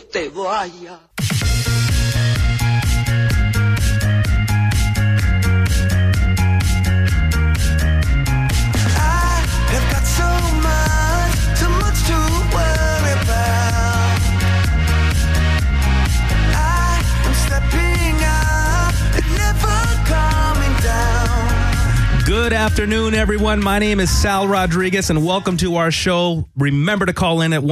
te vaya. Good afternoon, everyone. My name is Sal Rodriguez, and welcome to our show. Remember to call in at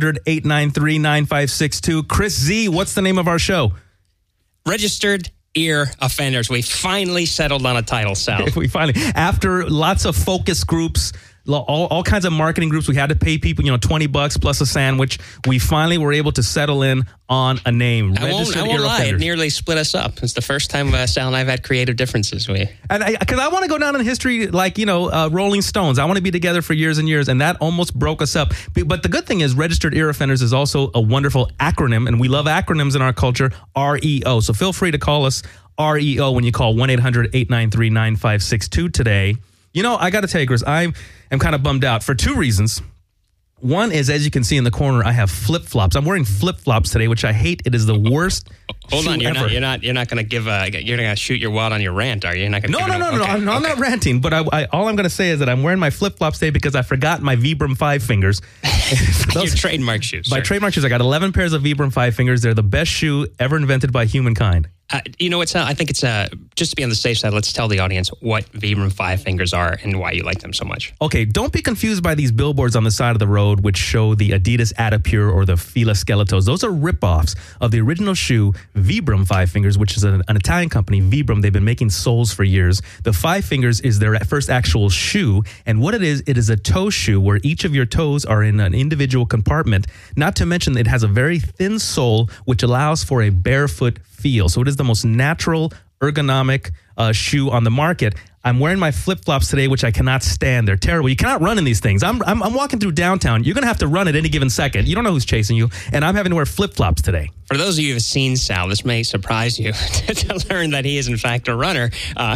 1-800-893-9562. Chris Z, what's the name of our show? Registered Ear Offenders. We finally settled on a title, Sal. After lots of focus groups, all kinds of marketing groups, we had to pay people, $20 plus a sandwich. We finally were able to settle in on a name. I won't lie. It nearly split us up. It's the first time Sal and I have had creative differences. Because I want to go down in history like, Rolling Stones. I want to be together for years and years, and that almost broke us up. But the good thing is Registered Ear Offenders is also a wonderful acronym, and we love acronyms in our culture, REO. So feel free to call us REO when you call 1-800-893-9562 today. I got to tell you, Chris, I am kind of bummed out for two reasons. One is, as you can see in the corner, I have flip-flops. I'm wearing flip-flops today, which I hate. It is the worst. Hold on, you're not going to give you're going to shoot your wad on your rant, are you? You're not gonna No. I'm not ranting, but all I'm going to say is that I'm wearing my flip-flops today because I forgot my Vibram 5 fingers. Your trademark shoes. My trademark shoes. I got 11 pairs of Vibram 5 fingers. They're the best shoe ever invented by humankind. I think it's just to be on the safe side, let's tell the audience what Vibram 5 fingers are and why you like them so much. Okay, don't be confused by these billboards on the side of the road which show the Adidas Adipure or the Fila Skeletos. Those are ripoffs of the original shoe Vibram 5 fingers, which is an Italian company, Vibram. They've been making soles for years. The 5 fingers is their first actual shoe, and what it is a toe shoe where each of your toes are in an individual compartment. Not to mention it has a very thin sole which allows for a barefoot feel. So it is the most natural, ergonomic shoe on the market. I'm wearing my flip-flops today, which I cannot stand. They're terrible. You cannot run in these things. I'm walking through downtown. You're going to have to run at any given second. You don't know who's chasing you, and I'm having to wear flip-flops today. For those of you who have seen Sal, this may surprise you to learn that he is, in fact, a runner.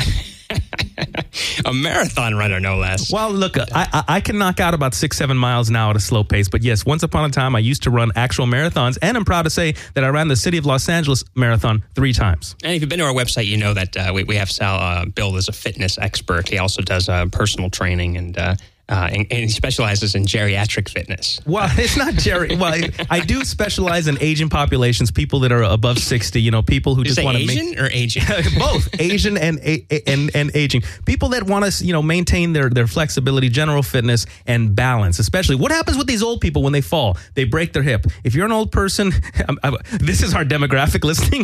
A marathon runner, no less. Well, look, I can knock out about 6-7 miles now at a slow pace. But yes, once upon a time, I used to run actual marathons. And I'm proud to say that I ran the City of Los Angeles Marathon 3 times. And if you've been to our website, you know that we have Sal billed as a fitness expert. He also does personal training and he specializes in geriatric fitness. Well, it's not Well, I do specialize in Asian populations, people that are above 60. People who just want to Asian or aging? Both Asian and aging. People that want to maintain their flexibility, general fitness, and balance. Especially, what happens with these old people when they fall? They break their hip. If you're an old person, this is our demographic listening.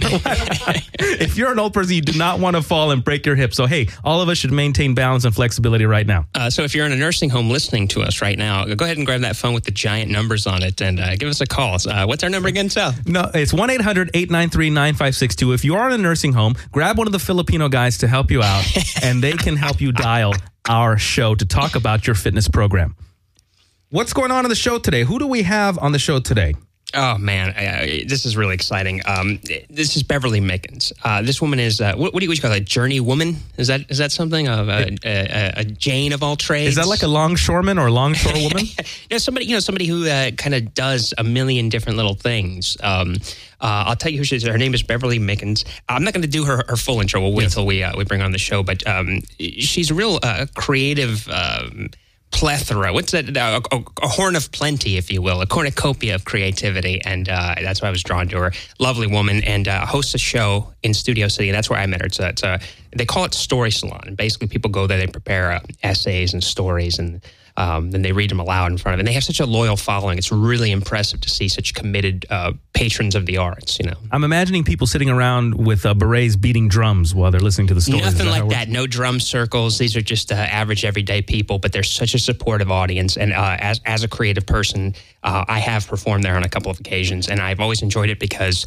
If you're an old person, you do not want to fall and break your hip. So hey, all of us should maintain balance and flexibility right now. So if you're in a nursing home listening to us right now, go ahead and grab that phone with the giant numbers on it and give us a call. What's our number again, Sal? No, it's 1-800-893-9562. If you are in a nursing home, grab one of the Filipino guys to help you out, and they can help you dial our show to talk about your fitness program. What's going on the show today? Who do we have on the show today? Oh, man, this is really exciting. This is Beverly Mickens. This woman is, what do you call it, a journey woman? Is that something of a Jane of all trades? Is that like a longshoreman or a longshore woman? Somebody who kind of does a million different little things. I'll tell you who she is. Her name is Beverly Mickens. I'm not going to do her full intro. We'll wait until we bring her on the show. But she's a real creative plethora. What's that? A horn of plenty, if you will, a cornucopia of creativity. And that's why I was drawn to her. Lovely woman, and hosts a show in Studio City. And that's where I met her. They call it Story Salon. And basically people go there, they prepare essays and stories, and then they read them aloud in front of it. And they have such a loyal following. It's really impressive to see such committed patrons of the arts, I'm imagining people sitting around with berets beating drums while they're listening to the stories. Nothing like that. No drum circles. These are just average, everyday people, but they're such a supportive audience. And as a creative person, I have performed there on a couple of occasions, and I've always enjoyed it because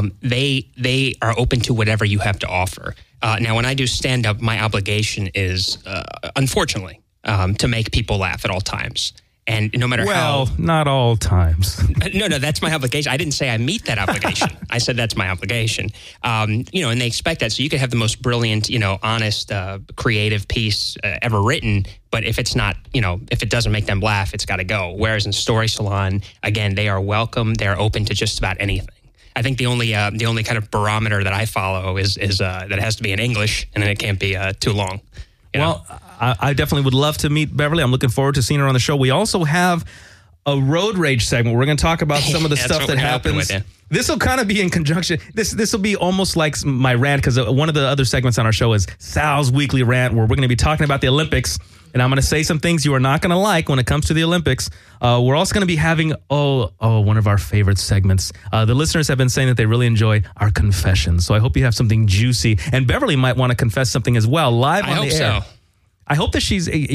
they are open to whatever you have to offer. Now, when I do stand-up, my obligation is, unfortunately, to make people laugh at all times. And no matter not all times. No, that's my obligation. I didn't say I meet that obligation. I said that's my obligation. And they expect that. So you could have the most brilliant, honest, creative piece ever written, but if it's not, if it doesn't make them laugh, it's got to go. Whereas in Story Salon, again, they are welcome. They're open to just about anything. I think the only kind of barometer that I follow is that it has to be in English, and then it can't be too long. Well, I definitely would love to meet Beverly. I'm looking forward to seeing her on the show. We also have a road rage segment. We're going to talk about some of the stuff that happens. This will kind of be in conjunction. This will be almost like my rant, because one of the other segments on our show is Sal's Weekly Rant, where we're going to be talking about the Olympics. And I'm going to say some things you are not going to like when it comes to the Olympics. We're also going to be having, one of our favorite segments. The listeners have been saying that they really enjoy our confessions. So I hope you have something juicy. And Beverly might want to confess something as well, live on the air. So. I hope that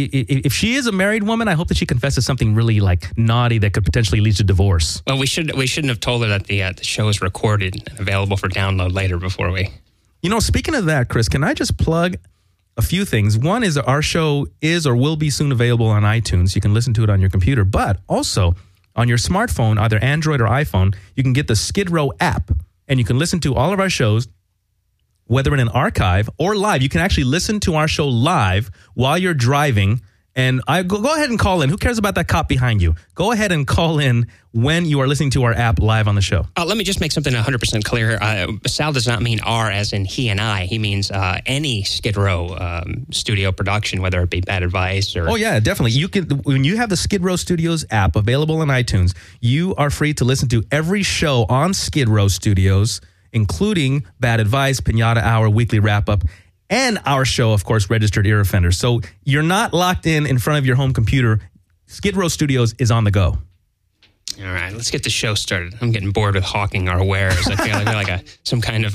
if she is a married woman, I hope that she confesses something really like naughty that could potentially lead to divorce. Well, we shouldn't have told her that the show is recorded and available for download later before we. Speaking of that, Chris, can I just plug a few things? One is our show is or will be soon available on iTunes. You can listen to it on your computer, but also on your smartphone, either Android or iPhone, you can get the Skid Row app, and you can listen to all of our shows, whether in an archive or live. You can actually listen to our show live while you're driving. And go ahead and call in. Who cares about that cop behind you? Go ahead and call in when you are listening to our app live on the show. Let me just make something 100% clear. Sal does not mean our as in he and I. He means any Skid Row studio production, whether it be Bad Advice or... Oh, yeah, definitely. You can, when you have the Skid Row Studios app available on iTunes, you are free to listen to every show on Skid Row Studios, including Bad Advice, Pinata Hour, Weekly Wrap-Up, and our show, of course, Registered Ear Offender. So you're not locked in front of your home computer. Skid Row Studios is on the go. All right, let's get the show started. I'm getting bored with hawking our wares. I feel like some kind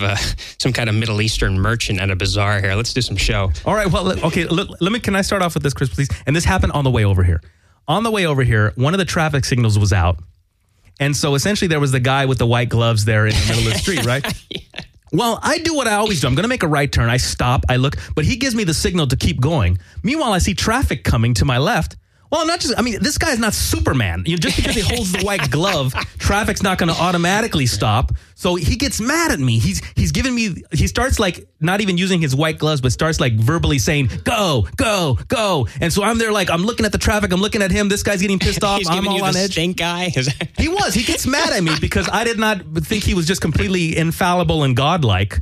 of Middle Eastern merchant at a bazaar here. Let's do some show. All right. Well, okay. Can I start off with this, Chris, please? And this happened on the way over here. On the way over here, one of the traffic signals was out. And so essentially there was the guy with the white gloves there in the middle of the street, right? Yeah. Well, I do what I always do. I'm going to make a right turn. I stop, I look, but he gives me the signal to keep going. Meanwhile, I see traffic coming to my left. Well, this guy's not Superman. Just because he holds the white glove, traffic's not going to automatically stop. So he gets mad at me. He's giving me, he starts like not even using his white gloves, but starts like verbally saying, go, go, go. And so I'm there like, I'm looking at the traffic. I'm looking at him. This guy's getting pissed off. I'm all on edge. Stink guy? He gets mad at me because I did not think he was just completely infallible and godlike.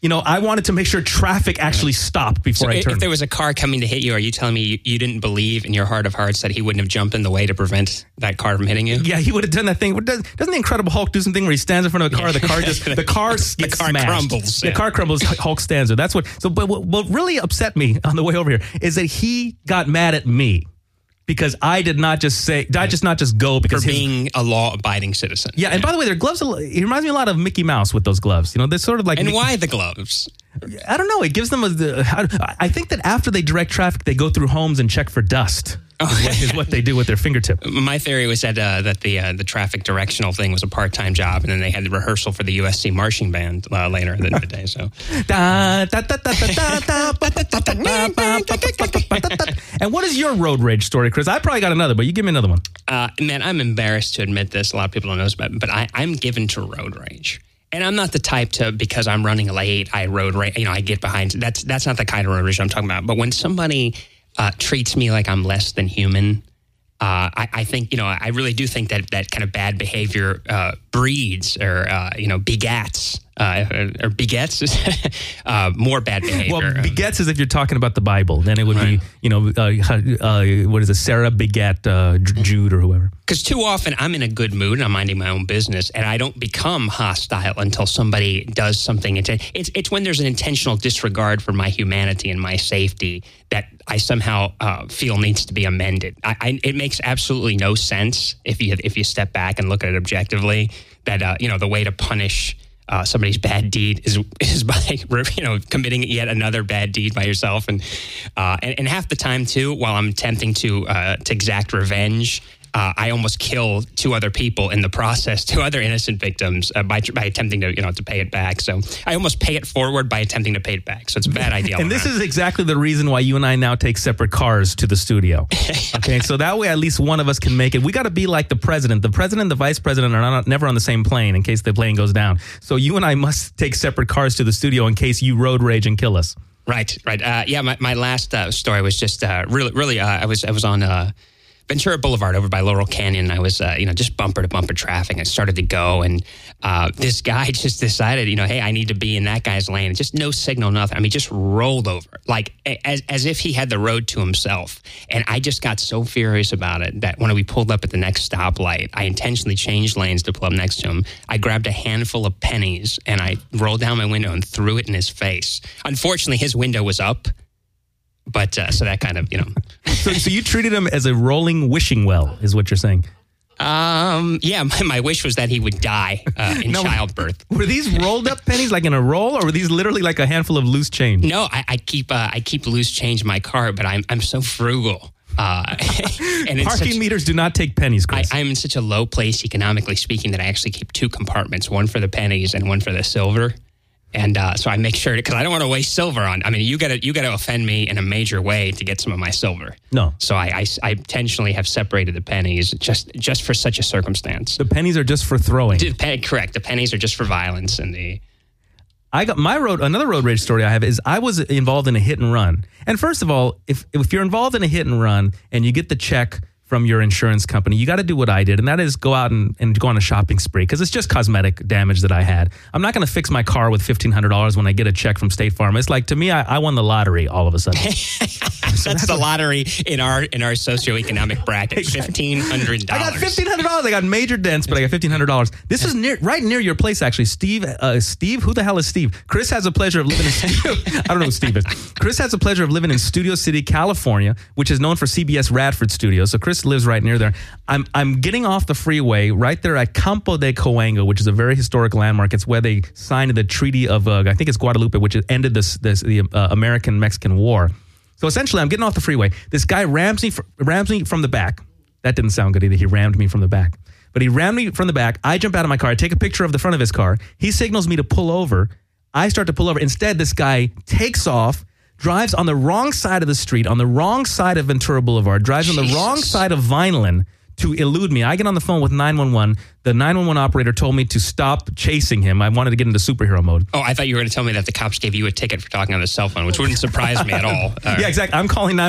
I wanted to make sure traffic actually stopped before I turned. If there was a car coming to hit you, are you telling me you didn't believe in your heart of hearts that he wouldn't have jumped in the way to prevent that car from hitting you? Yeah, he would have done that thing. Doesn't the Incredible Hulk do something where he stands in front of a car, the car gets smashed. Crumbles. The car crumbles, Hulk stands there. That's what. So, but what really upset me on the way over here is that he got mad at me. Because I did not just go because for being a law-abiding citizen. Yeah, and by the way, their gloves, it reminds me a lot of Mickey Mouse with those gloves. They're sort of like... And why the gloves? I don't know. It gives them I think that after they direct traffic, they go through homes and check for dust. Is what they do with their fingertip. My theory was that the traffic directional thing was a part-time job, and then they had the rehearsal for the USC marching band later in the day. So, and what is your road rage story, Chris? I probably got another, but you give me another one. Man, I'm embarrassed to admit this. A lot of people don't know this, but I'm given to road rage. And I'm not the type to, because I'm running late, I road rage. I get behind. That's not the kind of road rage I'm talking about. But when somebody treats me like I'm less than human, I think, I really do think that kind of bad behavior breeds or, begats. Or begets more bad behavior. Well, begets is if you're talking about the Bible. Then it would be, what is it, Sarah begat Jude or whoever. Because too often I'm in a good mood and I'm minding my own business, and I don't become hostile until somebody does something. It's when there's an intentional disregard for my humanity and my safety that I somehow feel needs to be amended. It makes absolutely no sense if you step back and look at it objectively that the way to punish somebody's bad deed is by committing yet another bad deed by yourself, and half the time too, while I'm attempting to exact revenge, I almost kill 2 other people in the process, 2 other innocent victims by attempting to pay it back. So I almost pay it forward by attempting to pay it back. So it's a bad idea. And this is exactly the reason why you and I now take separate cars to the studio. Okay, so that way at least one of us can make it. We got to be like the president. The president and the vice president are never on the same plane in case the plane goes down. So you and I must take separate cars to the studio in case you road rage and kill us. Right. My last story was just really. I was on Ventura Boulevard over by Laurel Canyon. I was just bumper to bumper traffic. I started to go, and this guy just decided, hey, I need to be in that guy's lane. Just no signal, nothing. I mean, just rolled over like as if he had the road to himself. And I just got so furious about it that when we pulled up at the next stoplight, I intentionally changed lanes to pull up next to him. I grabbed a handful of pennies and I rolled down my window and threw it in his face. Unfortunately, his window was up. But so that kind of, So you treated him as a rolling wishing well, is what you're saying? Yeah, my wish was that he would die in childbirth. Were these rolled up pennies like in a roll, or were these literally like a handful of loose change? No, I keep loose change in my car, but I'm so frugal. And parking meters do not take pennies, Chris. I'm in such a low place economically speaking that I actually keep 2 compartments, one for the pennies and one for the silver. And so I make sure because I don't want to waste silver on. I mean, you got to offend me in a major way to get some of my silver. No. So I intentionally have separated the pennies just for such a circumstance. The pennies are just for throwing. Correct. The pennies are just for violence, and another road rage story I have is I was involved in a hit and run. And first of all, if you're involved in a hit and run and you get the check from your insurance company, you got to do what I did, and that is go out and go on a shopping spree because it's just cosmetic damage that I had. I'm not going to fix my car with $1,500 when I get a check from State Farm. It's like, to me, I won the lottery all of a sudden. That's the lottery in our socioeconomic bracket. $1,500. I got $1,500. I got major dents, but I got $1,500. This is right near your place, actually. Steve, who the hell is Steve? Chris has the pleasure of living in I don't know who Steve is. Chris has the pleasure of living in Studio City, California, which is known for CBS Radford Studios. So Chris lives right near there. I'm getting off the freeway right there at Campo de Coengo, which is a very historic landmark. It's where they signed the Treaty of I think it's Guadalupe, which ended the American-Mexican War. So essentially, I'm getting off the freeway. This guy rams me from the back. That didn't sound good either. He rammed me from the back. But he rammed me from the back. I jump out of my car. I take a picture of the front of his car. He signals me to pull over. I start to pull over. Instead, this guy takes off, drives on the wrong side of the street, on the wrong side of Ventura Boulevard, drives on the wrong side of Vineland to elude me. I get on the phone with 911. The 911 operator told me to stop chasing him. I wanted to get into superhero mode. Oh, I thought you were going to tell me that the cops gave you a ticket for talking on the cell phone, which wouldn't surprise me at all. Yeah, exactly. I'm calling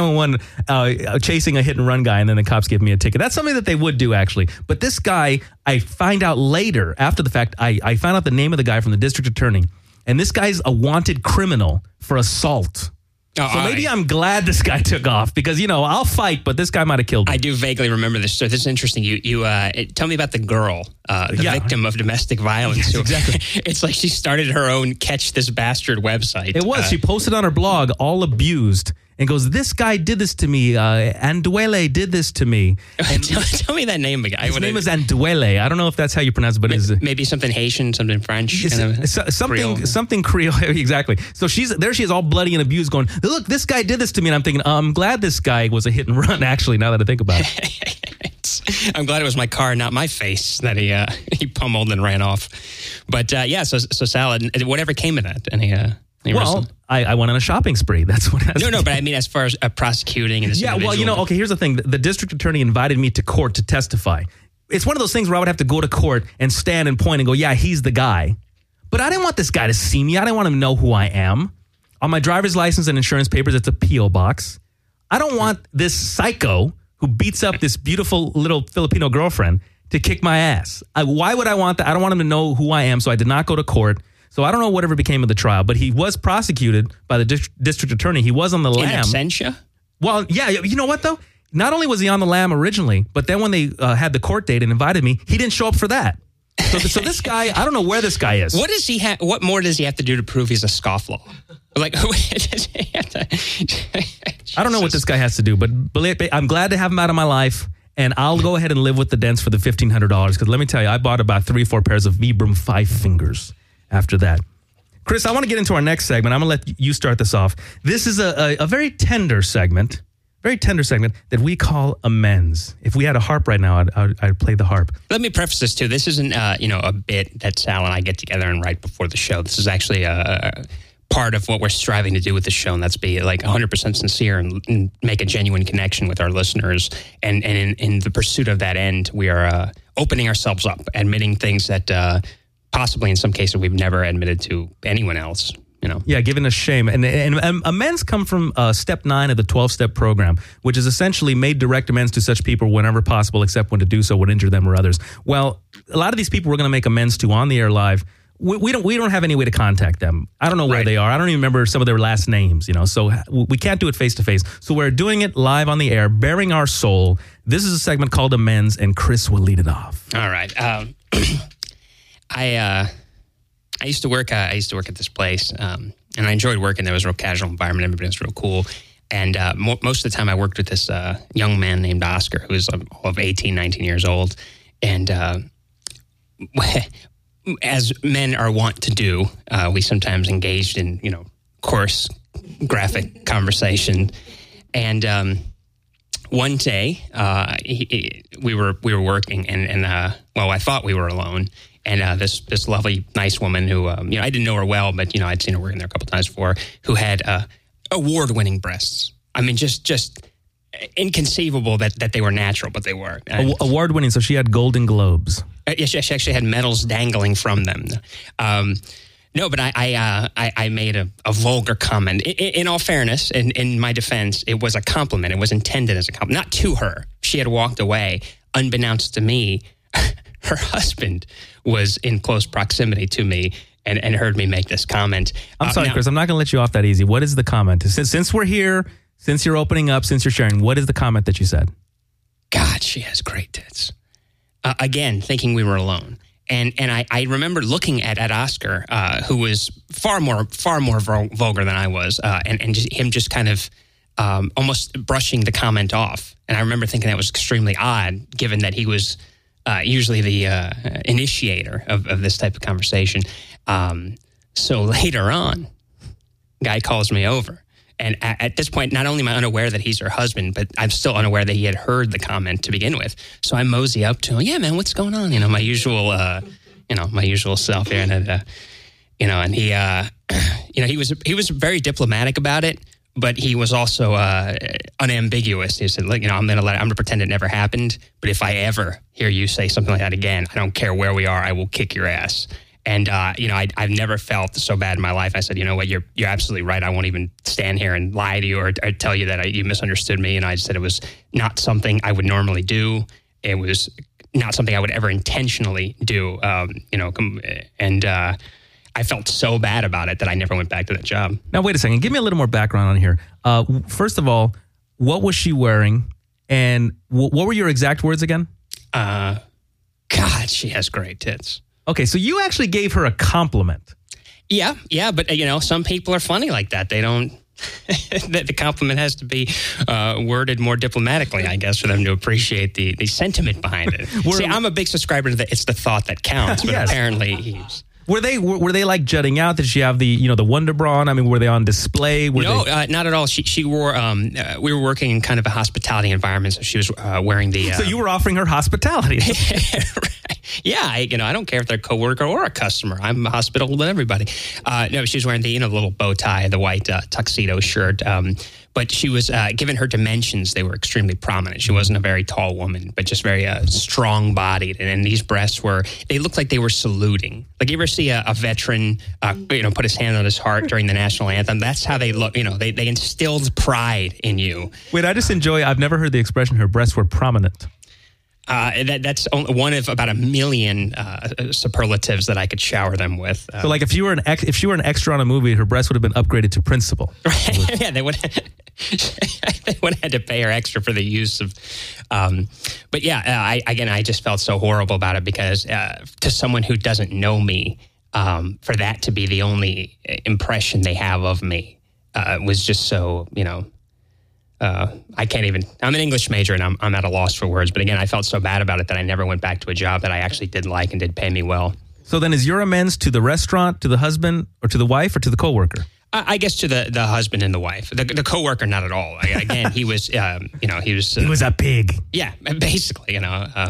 911, chasing a hit and run guy, and then the cops give me a ticket. That's something that they would do, actually. But this guy, I find out later, after the fact, I found out the name of the guy from the district attorney. And this guy's a wanted criminal for assault. So maybe I'm glad this guy took off because, I'll fight, but this guy might have killed me. I do vaguely remember this. So this is interesting. You tell me about the girl, victim of domestic violence. Yes, exactly. It's like she started her own Catch This Bastard website. It was. She posted on her blog, all abused, and goes, this guy did this to me. Anduele did this to me. And tell me that name again. His name is Anduele. I don't know if that's how you pronounce it, but it's maybe something Haitian, something French, something Creole. Exactly. So she is all bloody and abused, going, look, this guy did this to me. And I'm thinking, I'm glad this guy was a hit and run. Actually, now that I think about it, I'm glad it was my car, not my face, that he pummeled and ran off. But so Sal, whatever came of that, and I went on a shopping spree. That's what. No, but I mean, as far as prosecuting and this. Yeah, well, okay. Here's the thing: the district attorney invited me to court to testify. It's one of those things where I would have to go to court and stand and point and go, "Yeah, he's the guy." But I didn't want this guy to see me. I didn't want him to know who I am. On my driver's license and insurance papers, it's a P.O. box. I don't want this psycho who beats up this beautiful little Filipino girlfriend to kick my ass. Why would I want that? I don't want him to know who I am, so I did not go to court. So I don't know whatever became of the trial, but he was prosecuted by the district attorney. He was on the lam. In absentia? Well, yeah. You know what, though? Not only was he on the lam originally, but then when they had the court date and invited me, he didn't show up for that. So this guy, I don't know where this guy is. What does he have? What more does he have to do to prove he's a scofflaw? Like, does he have to? I don't know what this guy has to do, but I'm glad to have him out of my life. And I'll go ahead and live with the dents for the $1,500 because let me tell you, I bought about 3 or 4 pairs of Vibram 5 fingers after that. Chris, I want to get into our next segment. I'm going to let you start this off. This is a very tender segment. very tender segment that we call Amends. If we had a harp right now, I'd play the harp. Let me preface this too. This isn't a bit that Sal and I get together and write before the show. This is actually a part of what we're striving to do with the show, and that's be like 100% sincere and make a genuine connection with our listeners. And in the pursuit of that end, we are opening ourselves up, admitting things that possibly in some cases we've never admitted to anyone else. Yeah, giving us shame. And amends come from step 9 of the 12-step program, which is essentially made direct amends to such people whenever possible, except when to do so would injure them or others. Well, a lot of these people we're going to make amends to on the air live. We don't have any way to contact them. I don't know where they are. I don't even remember some of their last names, so we can't do it face to face. So we're doing it live on the air, bearing our soul. This is a segment called Amends, and Chris will lead it off. All right. I used to work at this place, and I enjoyed working there. It was a real casual environment. Everybody was real cool. And most of the time I worked with this young man named Oscar, who was of 18, 19 years old. And as men are wont to do, we sometimes engaged in, coarse, graphic conversation. And one day we were working, and I thought we were alone. And this lovely, nice woman who, I didn't know her well, but, I'd seen her working there a couple times before, who had award-winning breasts. I mean, just inconceivable that they were natural, but they were. Award-winning, so she had Golden Globes. Yes, she actually had medals dangling from them. No, but I made a vulgar comment. In all fairness, in my defense, it was a compliment. It was intended as a compliment, not to her. She had walked away. Unbeknownst to me, her husband was in close proximity to me and heard me make this comment. I'm sorry, Chris, I'm not going to let you off that easy. What is the comment? Since we're here, since you're opening up, since you're sharing, what is the comment that you said? God, she has great tits. Again, thinking we were alone. And I remember looking at Oscar, who was far more vulgar than I was, and him just kind of almost brushing the comment off. And I remember thinking that was extremely odd, given that he was usually the initiator of this type of conversation. So later on, guy calls me over. And at this point, not only am I unaware that he's her husband, but I'm still unaware that he had heard the comment to begin with. So I mosey up to him. Yeah, man, what's going on? My usual self here. And he was very diplomatic about it, but he was also unambiguous. He said, look, I'm going to pretend it never happened. But if I ever hear you say something like that again, I don't care where we are, I will kick your ass. And, I've never felt so bad in my life. I said, you know what, you're absolutely right. I won't even stand here and lie to you or tell you that you misunderstood me. And I said it was not something I would normally do. It was not something I would ever intentionally do, and I felt so bad about it that I never went back to that job. Now, wait a second. Give me a little more background on here. First of all, what was she wearing? And what were your exact words again? God, she has great tits. Okay, so you actually gave her a compliment. Yeah, but some people are funny like that. They don't. The compliment has to be worded more diplomatically, I guess, for them to appreciate the sentiment behind it. See, I'm a big subscriber to it's the thought that counts, but yes. Apparently he's. Were they like jutting out? Did she have the Wonder Bra on? I mean, were they on display? No, not at all. She wore. We were working in kind of a hospitality environment, so she was wearing the. So you were offering her hospitality. Right. Yeah, I don't care if they're a coworker or a customer. I'm hospitable with everybody. No, she was wearing the little bow tie, the white tuxedo shirt. But she was, given her dimensions, they were extremely prominent. She wasn't a very tall woman, but just very strong-bodied. And these breasts they looked like they were saluting. Like you ever see a veteran, put his hand on his heart during the national anthem? That's how they look. They instilled pride in you. Wait, I've never heard the expression her breasts were prominent. That's one of about 1 million superlatives that I could shower them with. So, like, if you were an extra on a movie, her breast would have been upgraded to principal. Right. Yeah, they would. They would have had to pay her extra for the use of. But yeah, I just felt so horrible about it because to someone who doesn't know me, for that to be the only impression they have of me was just so I can't even. I'm an English major and I'm at a loss for words. But again, I felt so bad about it that I never went back to a job that I actually did and did pay me well. So then, is your amends to the restaurant, to the husband, or to the wife, or to the coworker? I guess to the husband and the wife. The coworker, not at all. Again, he was, he was... he was a pig. Yeah, basically,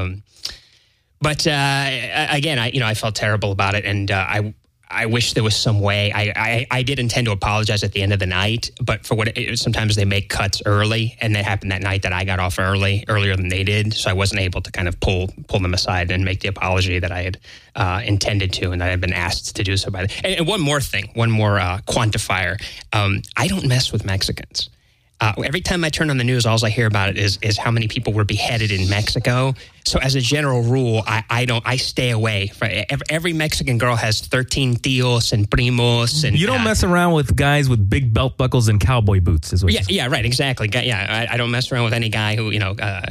But again, I felt terrible about it, and I wish there was some way. I did intend to apologize at the end of the night, but for sometimes they make cuts early, and that happened that night that I got off earlier than they did, so I wasn't able to kind of pull them aside and make the apology that I had intended to, and that I had been asked to do so by them. And one more thing, one more quantifier. I don't mess with Mexicans. Every time I turn on the news, all I hear about it is how many people were beheaded in Mexico. So as a general rule, I stay away. Every Mexican girl has 13 tios and primos. And you don't mess around with guys with big belt buckles and cowboy boots, is what you're saying. Yeah, right, exactly. Yeah, I don't mess around with any guy who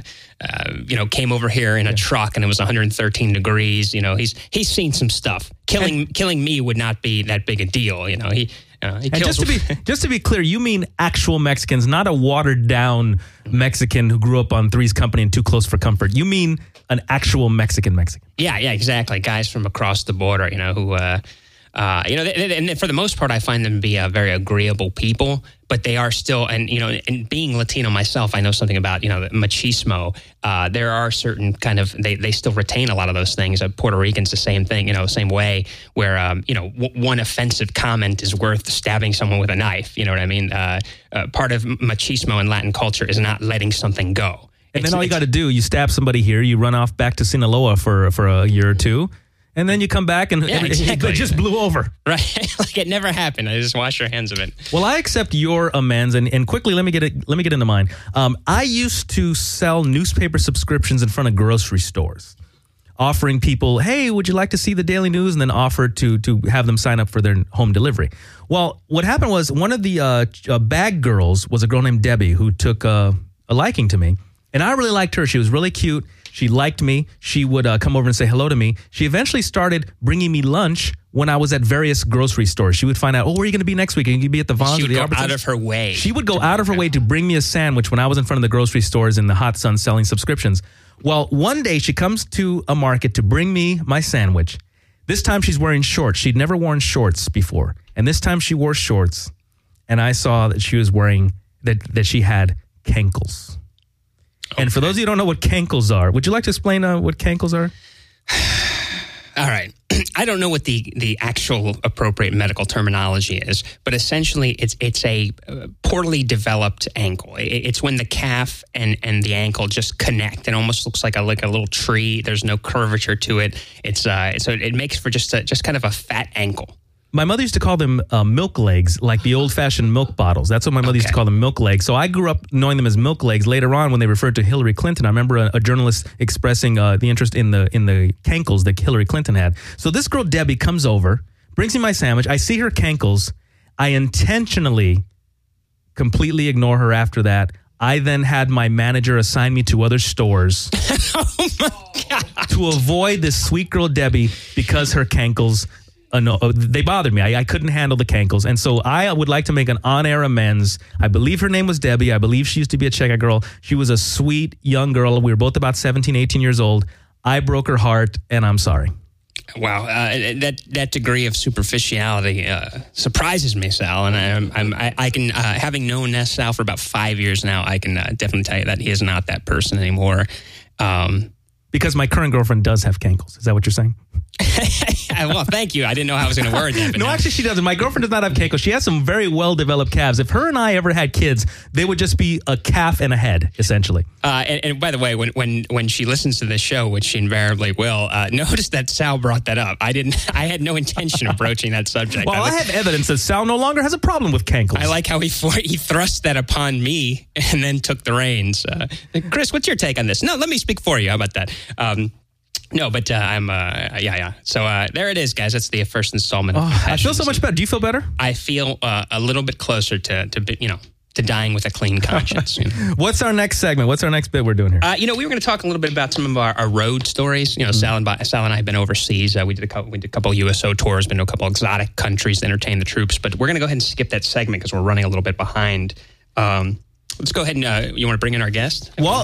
came over here in a truck and it was 113 degrees. He's seen some stuff. Killing me would not be that big a deal. And just to be clear, you mean actual Mexicans, not a watered down Mexican who grew up on Three's Company and Too Close for Comfort. You mean an actual Mexican. Yeah, exactly. Guys from across the border, who, and for the most part, I find them to be very agreeable people. But they are still, and being Latino myself, I know something about machismo. There are certain kind of they still retain a lot of those things. Puerto Ricans the same thing, same way. Where one offensive comment is worth stabbing someone with a knife. You know what I mean? Part of machismo in Latin culture is not letting something go. And then all you got to do, you stab somebody here, you run off back to Sinaloa for a year or two. And then you come back and it just blew over. Right. Like it never happened. I just wash your hands of it. Well, I accept your amends. And quickly, let me get into mine. I used to sell newspaper subscriptions in front of grocery stores, offering people, hey, would you like to see the daily news? And then offer to have them sign up for their home delivery. Well, what happened was one of the bag girls was a girl named Debbie who took a liking to me. And I really liked her. She was really cute. She liked me. She would come over and say hello to me. She eventually started bringing me lunch when I was at various grocery stores. She would find out, where are you going to be next week? Are you going to be at the Vons? She would go out of her way. She would go out of her way to bring me a sandwich when I was in front of the grocery stores in the hot sun selling subscriptions. Well, one day she comes to a market to bring me my sandwich. This time she's wearing shorts. She'd never worn shorts before. And this time she wore shorts. And I saw that she was wearing, that she had cankles. Okay. And for those of you who don't know what cankles are, would you like to explain what cankles are? All right. I don't know what the actual appropriate medical terminology is, but essentially it's a poorly developed ankle. It's when the calf and the ankle just connect. It almost looks like a little tree. There's no curvature to it. So it makes for just kind of a fat ankle. My mother used to call them milk legs, like the old-fashioned milk bottles. That's what my mother used to call them, milk legs. So I grew up knowing them as milk legs. Later on, when they referred to Hillary Clinton, I remember a journalist expressing the interest in the cankles that Hillary Clinton had. So this girl, Debbie, comes over, brings me my sandwich. I see her cankles. I intentionally completely ignore her after that. I then had my manager assign me to other stores to avoid this sweet girl, Debbie, because her cankles... no, they bothered me. I couldn't handle the cankles. And so I would like to make an on-air amends. I believe her name was Debbie. I believe she used to be a Checka girl. She was a sweet young girl. We were both about 17, 18 years old. I broke her heart, and I'm sorry. Wow. That degree of superficiality surprises me, Sal. And I can, having known Sal for about 5 years now, I can definitely tell you that he is not that person anymore. Because my current girlfriend does have cankles. Is that what you're saying? Well, thank you. I didn't know how I was going to word that. No, actually, she doesn't. My girlfriend does not have cankles. She has some very well-developed calves. If her and I ever had kids, they would just be a calf and a head, essentially. And by the way, when she listens to this show, which she invariably will, notice that Sal brought that up. I had no intention of broaching that subject. Well, I have evidence that Sal no longer has a problem with cankles. I like how he thrust that upon me and then took the reins. Chris, what's your take on this? No, let me speak for you. How about that? No, but I'm, yeah. So there it is, guys. That's the first installment. I feel so much better. Do you feel better? I feel a little bit closer to dying with a clean conscience. What's our next segment? What's our next bit we're doing here? We were going to talk a little bit about some of our road stories. Sal and I have been overseas. We did a couple USO tours, been to a couple exotic countries to entertain the troops. But we're going to go ahead and skip that segment because we're running a little bit behind. Let's go ahead and you want to bring in our guest? Well,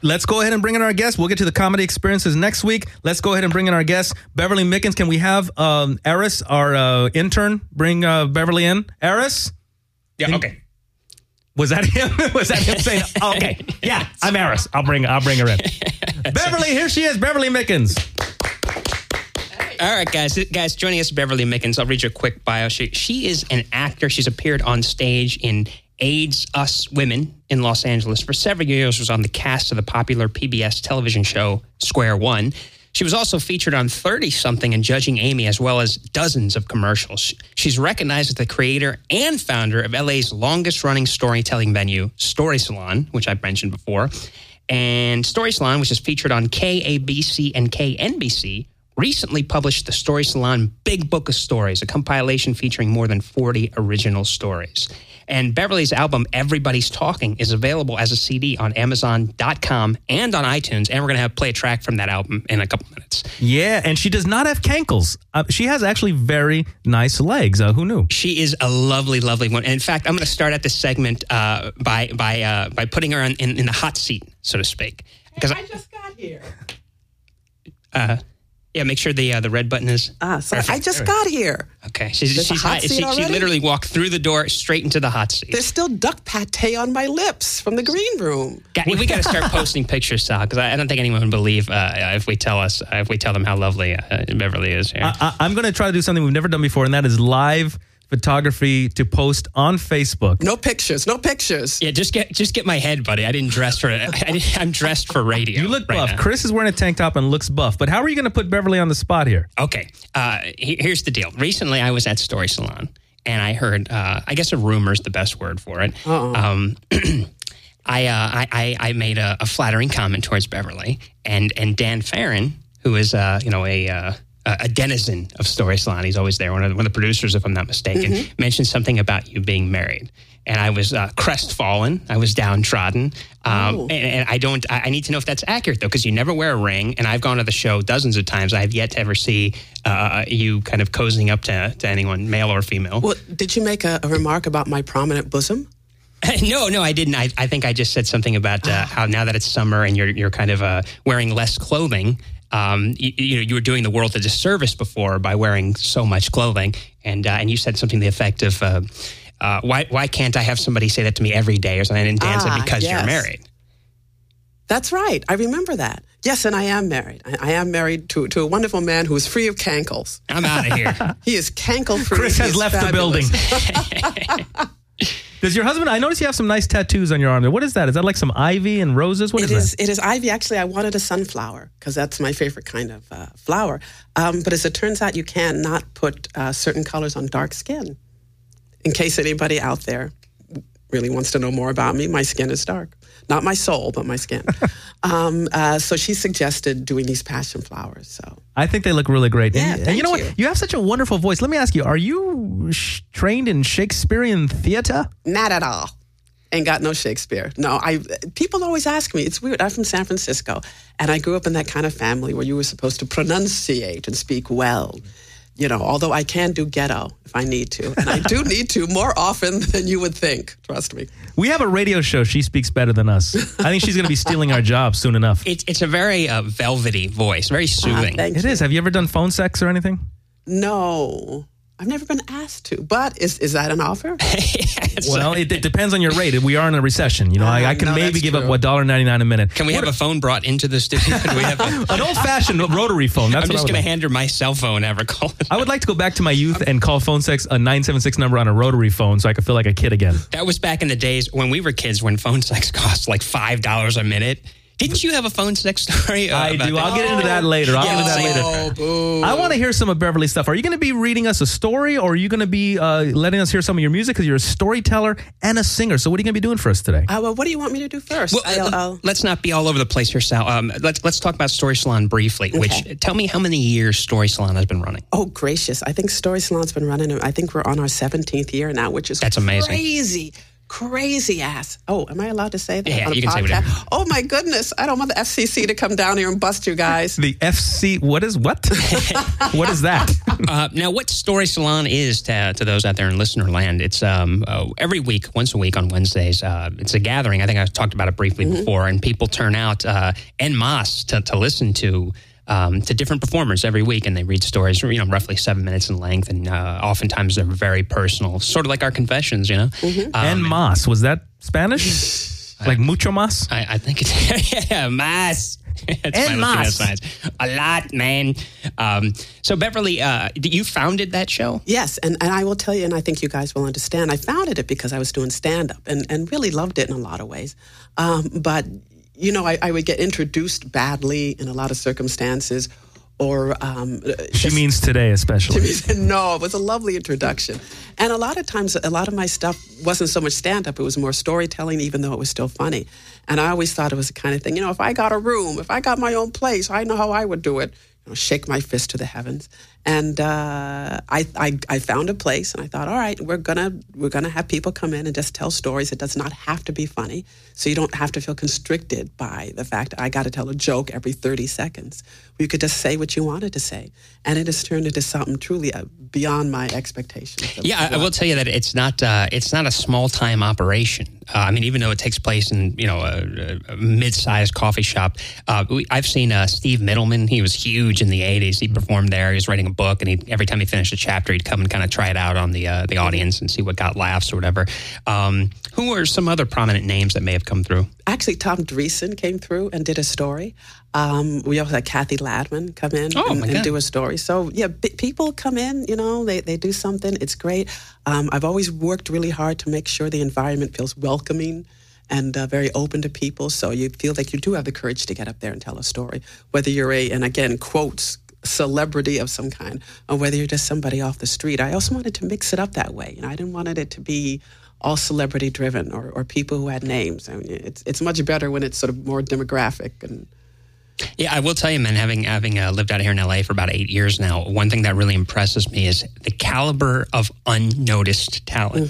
let's go ahead and bring in our guest. We'll get to the comedy experiences next week. Let's go ahead and bring in our guest, Beverly Mickens. Can we have Eris, our intern, bring Beverly in? Eris? Yeah, okay. Was that him? Was that him saying, okay, yeah, I'm Eris. I'll bring her in. Beverly, here she is, Beverly Mickens. All right, guys, joining us, Beverly Mickens. I'll read you a quick bio. She is an actor. She's appeared on stage in AIDS Us Women in Los Angeles. For several years, was on the cast of the popular PBS television show Square One. She was also featured on 30-something and Judging Amy, as well as dozens of commercials. She's recognized as the creator and founder of LA's longest-running storytelling venue, Story Salon, which I've mentioned before. And Story Salon, which is featured on KABC and KNBC, recently published the Story Salon Big Book of Stories, a compilation featuring more than 40 original stories. And Beverly's album, Everybody's Talking, is available as a CD on Amazon.com and on iTunes. And we're going to play a track from that album in a couple minutes. Yeah, and she does not have cankles. She has actually very nice legs. Who knew? She is a lovely, lovely one. And in fact, I'm going to start at this segment by putting her in the hot seat, so to speak. Because I just got here. Yeah, make sure the red button is. Sorry, I just got here. Okay, she literally walked through the door straight into the hot seat. There's still duck pate on my lips from the green room. We got to start posting pictures, Sal, because I don't think anyone would believe if we tell them how lovely Beverly is here. I'm going to try to do something we've never done before, and that is live photography to post on Facebook. No pictures. Yeah, just get my head, buddy. I didn't dress for it. I'm dressed for radio. You look buff. Now. Chris is wearing a tank top and looks buff. But how are you going to put Beverly on the spot here? Okay. Here's the deal. Recently, I was at Story Salon, and I heard, I guess a rumor is the best word for it. I made a flattering comment towards Beverly, and Dan Farron, who is a denizen of Story Salon. He's always there. One of the producers, if I'm not mistaken, mentioned something about you being married. And I was crestfallen. I was downtrodden. And I need to know if that's accurate, though, because you never wear a ring. And I've gone to the show dozens of times. I have yet to ever see you kind of cozying up to anyone, male or female. Well, did you make a remark about my prominent bosom? No, I didn't. I think I just said something about how now that it's summer and you're kind of wearing less clothing, you were doing the world a disservice before by wearing so much clothing, and you said something to the effect of, "Why can't I have somebody say that to me every day or something?" And Dan said, "Because you're married." That's right. I remember that. Yes, and I am married. I am married to a wonderful man who is free of cankles. I'm out of here. He is cankle-free. Chris has left fabulous. the building. Does your husband? I notice you have some nice tattoos on your arm. What is that? Is that like some ivy and roses? What is that? It is ivy. Actually, I wanted a sunflower because that's my favorite kind of flower. But as it turns out, you cannot put certain colors on dark skin. In case anybody out there really wants to know more about me, my skin is dark. Not my soul, but my skin. So she suggested doing these passion flowers. So I think they look really great. Yeah, and you know what? You have such a wonderful voice. Let me ask you, are you trained in Shakespearean theater? Not at all. Ain't got no Shakespeare. No, people always ask me. It's weird. I'm from San Francisco, and I grew up in that kind of family where you were supposed to pronunciate and speak well. You know, although I can do ghetto if I need to. And I do need to more often than you would think. Trust me. We have a radio show. She speaks better than us. I think she's going to be stealing our job soon enough. It's a very velvety voice, very soothing. Thank you. It is. Have you ever done phone sex or anything? No. I've never been asked to, but is that an offer? Well, it depends on your rate. We are in a recession. You know, I can maybe give up $1.99 a minute. Can we have a phone brought into the studio? Do we have an old-fashioned rotary phone? That's I'm just going to hand her my cell phone. Ever call it. I would like to go back to my youth and call phone sex a 976 number on a rotary phone, so I could feel like a kid again. That was back in the days when we were kids, when phone sex cost like $5 a minute. Didn't you have a phone sex story? I do. I'll get into that later. I want to hear some of Beverly's stuff. Are you going to be reading us a story, or are you going to be letting us hear some of your music? Because you're a storyteller and a singer. So what are you going to be doing for us today? Well, what do you want me to do first? Well, let's not be all over the place here, Sal. Let's talk about Story Salon briefly. Okay. Which tell me how many years Story Salon has been running. Oh, gracious. I think Story Salon's been running, I think we're on our 17th year now, which is That's amazing. Crazy. crazy ass. Oh, am I allowed to say that Yeah, on a you can say podcast? whatever. Oh my goodness. I don't want the FCC to come down here and bust you guys. The FC, what? What is that? Now, what Story Salon is to those out there in listener land, it's every week, once a week on Wednesdays. It's a gathering. I think I've talked about it briefly before, and people turn out en masse to listen to different performers every week, and they read stories, roughly 7 minutes in length, and oftentimes they're very personal, sort of like our confessions, En masse, was that Spanish? Like mucho más? I think it's más. En masse. A lot, man. So Beverly, you founded that show? Yes, and I will tell you, and I think you guys will understand, I founded it because I was doing stand-up and really loved it in a lot of ways. But I would get introduced badly in a lot of circumstances, or she means today, especially. No, it was a lovely introduction, and a lot of times, a lot of my stuff wasn't so much stand-up; it was more storytelling, even though it was still funny. And I always thought it was the kind of thing, if I got a room, if I got my own place, I know how I would do it. Shake my fist to the heavens. And I found a place, and I thought, all right, we're gonna have people come in and just tell stories. It does not have to be funny, so you don't have to feel constricted by the fact I got to tell a joke every 30 seconds. You could just say what you wanted to say, and it has turned into something truly beyond my expectations. Yeah, I will tell you that it's not a small time operation. Even though it takes place in a mid-sized coffee shop, I've seen Steve Middleman. He was huge in the '80s. He performed there. He was writing a book, and every time he finished a chapter, he'd come and kind of try it out on the audience and see what got laughs or whatever. Who are some other prominent names that may have come through? Actually, Tom Dreesen came through and did a story. We also had Kathy Ladman come in and do a story. So, yeah, people come in, they do something. It's great. I've always worked really hard to make sure the environment feels welcoming and very open to people. So you feel like you do have the courage to get up there and tell a story, whether you're and again, quotes, celebrity of some kind, or whether you're just somebody off the street. I also wanted to mix it up that way. I didn't want it to be all celebrity driven or people who had names. It's much better when it's sort of more demographic. And yeah, I will tell you, man, having lived out here in LA for about 8 years now, one thing that really impresses me is the caliber of unnoticed talent.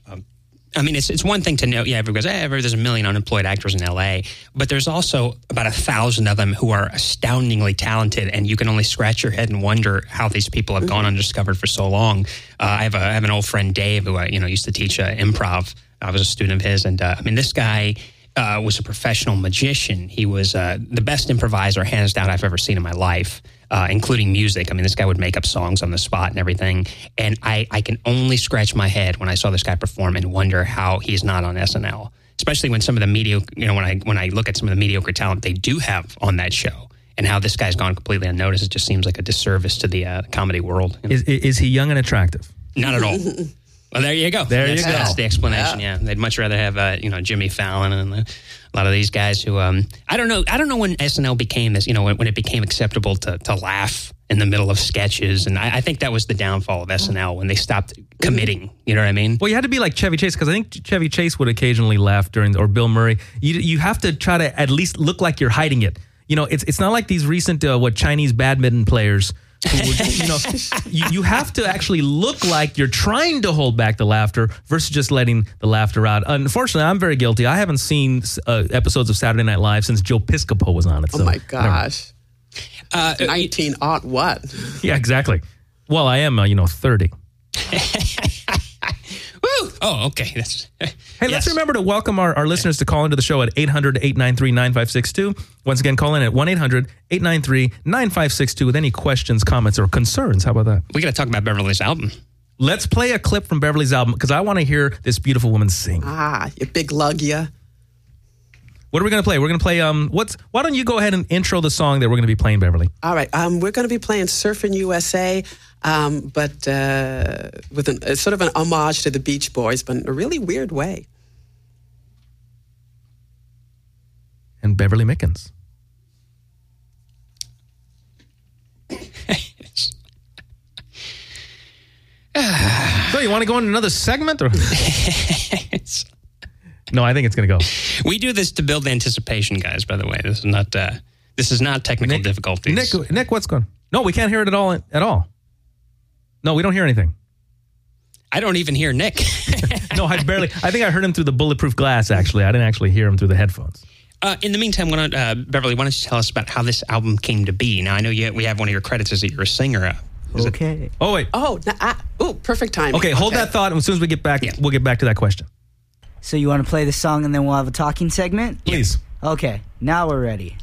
It's one thing to know, everyone goes, there's 1 million unemployed actors in LA, but there's also about 1,000 of them who are astoundingly talented, and you can only scratch your head and wonder how these people have gone undiscovered for so long. I have an old friend, Dave, who used to teach improv. I was a student of his, and this guy was a professional magician. He was the best improviser, hands down, I've ever seen in my life, including music. This guy would make up songs on the spot and everything. And I can only scratch my head when I saw this guy perform and wonder how he's not on SNL, especially when some of the mediocre, when I look at some of the mediocre talent they do have on that show, and how this guy's gone completely unnoticed. It just seems like a disservice to the comedy world. Is he young and attractive? Not at all. Well, there you go. That's the explanation. Yeah, they'd much rather have Jimmy Fallon and a lot of these guys who I don't know when SNL became this. When it became acceptable to laugh in the middle of sketches, and I think that was the downfall of SNL when they stopped committing. You know what I mean? Well, you had to be like Chevy Chase, because I think Chevy Chase would occasionally laugh or Bill Murray. You have to try to at least look like you're hiding it. It's not like these recent Chinese badminton players. You have to actually look like you're trying to hold back the laughter versus just letting the laughter out. Unfortunately, I'm very guilty. I haven't seen episodes of Saturday Night Live since Joe Piscopo was on it. Oh my gosh. 19 what? Yeah, exactly. Well, I am, 30. Woo! Oh, okay. Hey, let's remember to welcome our listeners to call into the show at 800-893-9562. Once again, call in at 1-800-893-9562 with any questions, comments, or concerns. How about that? We got to talk about Beverly's album. Let's play a clip from Beverly's album, because I want to hear this beautiful woman sing. You big lug, yeah. What are we going to play? We're going to play, why don't you go ahead and intro the song that we're going to be playing, Beverly? All right. We're going to be playing Surfin' USA, but with sort of an homage to the Beach Boys, but in a really weird way. And Beverly Mickens. So you want to go into another segment? Or? No, I think it's going to go. We do this to build anticipation, guys, by the way. This is not technical difficulties. Nick, what's going on? No, we can't hear it at all. No, we don't hear anything. I don't even hear Nick. No, I think I heard him through the bulletproof glass, actually. I didn't actually hear him through the headphones. In the meantime, Beverly, why don't you tell us about how this album came to be? Now, I know we have one of your credits is that you're a singer. Okay. Oh, wait. Perfect timing. Okay, hold that thought. And as soon as we get back, we'll get back to that question. So you want to play the song and then we'll have a talking segment? Please. Okay, now we're ready.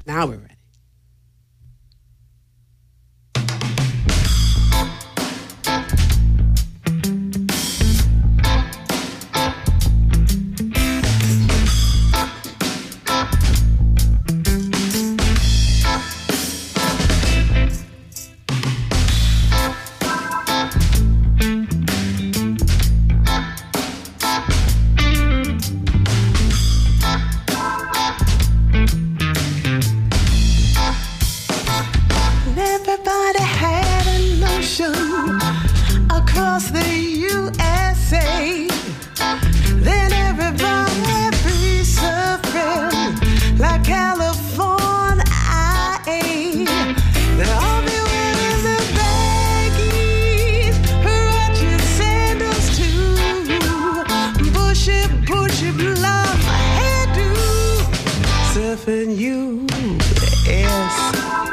Everybody had a notion across the USA. Then everybody be suffering like California. They'll all be wearing the baggies, ratchet sandals too, bushy blonde hairdo, surfing USA.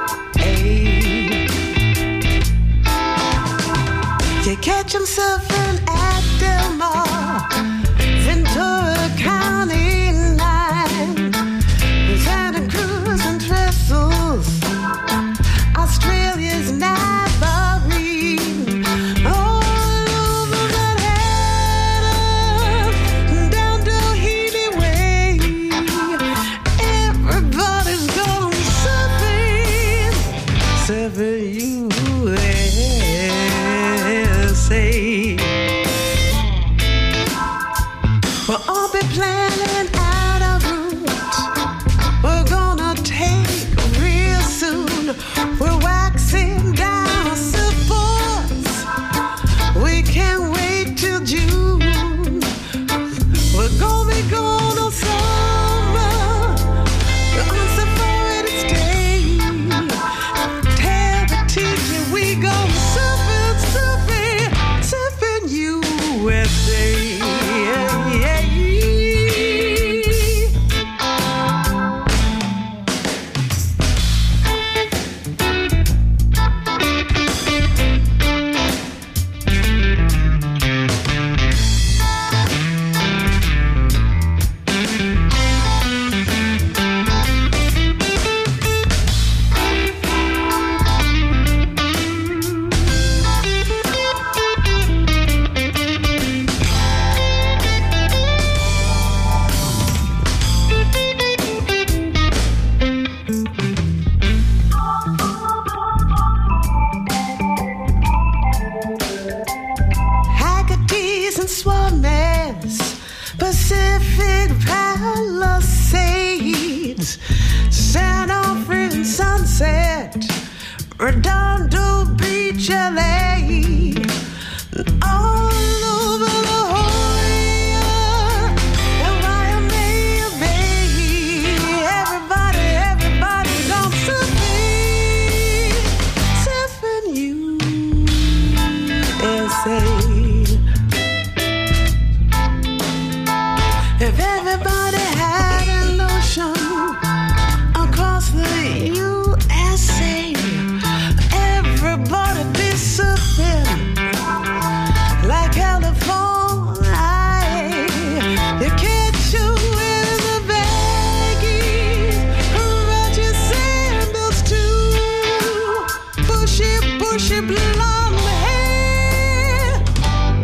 You catch them surfing at Del Mar, Ventura County line, Santa Cruz and Trestles, Australia's Navarrete, all over Manhattan, down Doheny Way. Everybody's going surfing USA. We'll all be planning out a route we're gonna take real soon. We're waxing down supports. We can't wait till June. We're gonna be going on summer, on safari to stay. Tell the teacher we go surfing USA. Pacific Palisades, San Alfred Sunset, Redondo Beach, LA, all over La Jolla and Waimea Bay. Everybody gone surfing USA. If everybody had a notion across the USA, everybody be surfing like California. You catch you in the baggies, ratchet sandals too, bushy blonde hair.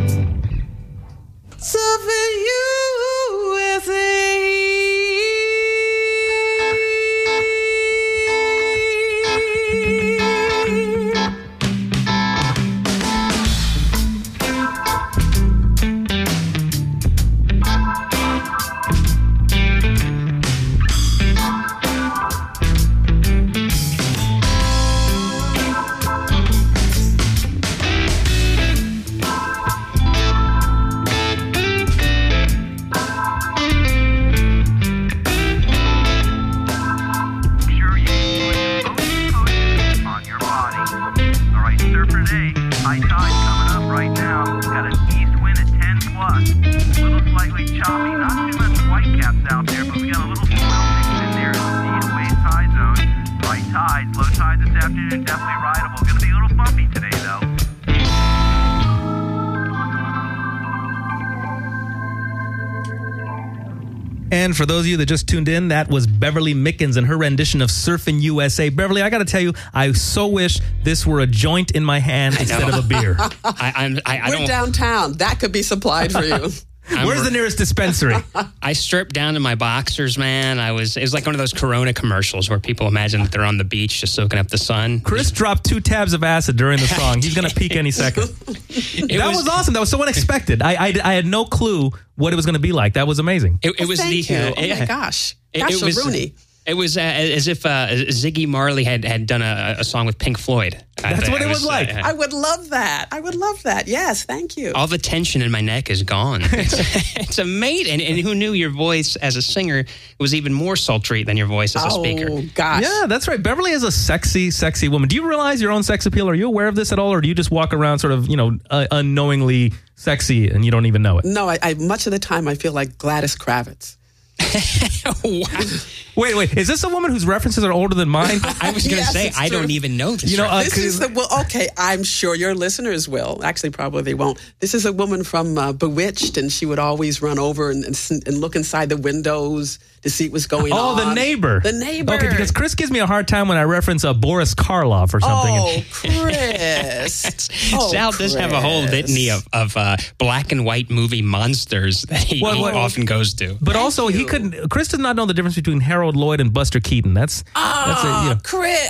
And for those of you that just tuned in, that was Beverly Mickens and her rendition of Surfin' USA. Beverly, I got to tell you, I so wish this were a joint in my hand instead of a beer. We're downtown. That could be supplied for you. Where's the nearest dispensary? I stripped down to my boxers, man. It was like one of those Corona commercials where people imagine that they're on the beach just soaking up the sun. Chris dropped 2 tabs of acid during the song. He's going to peak any second. That was awesome. That was so unexpected. I had no clue what it was going to be like. That was amazing. It was Thank you. Oh my gosh. Gosh, Rooney. It was as if Ziggy Marley had done a song with Pink Floyd. That's what it was like. I would love that. Yes, thank you. All the tension in my neck is gone. It's amazing. And who knew your voice as a singer was even more sultry than your voice as a speaker? Oh, gosh. Yeah, that's right. Beverly is a sexy, sexy woman. Do you realize your own sex appeal? Are you aware of this at all? Or do you just walk around sort of, unknowingly sexy and you don't even know it? No, I much of the time I feel like Gladys Kravitz. Wow. Wait. Is this a woman whose references are older than mine? I was going to say, I don't even know this. This is okay, I'm sure your listeners will. Actually, probably they won't. This is a woman from Bewitched, and she would always run over and look inside the windows to see what's going on. Oh, the neighbor. The neighbor. Okay, because Chris gives me a hard time when I reference Boris Karloff or something. Oh, Chris. Sal does have a whole litany of black and white movie monsters that he often goes to. But also, Chris does not know the difference between Harold Lloyd and Buster Keaton. Chris. Chris.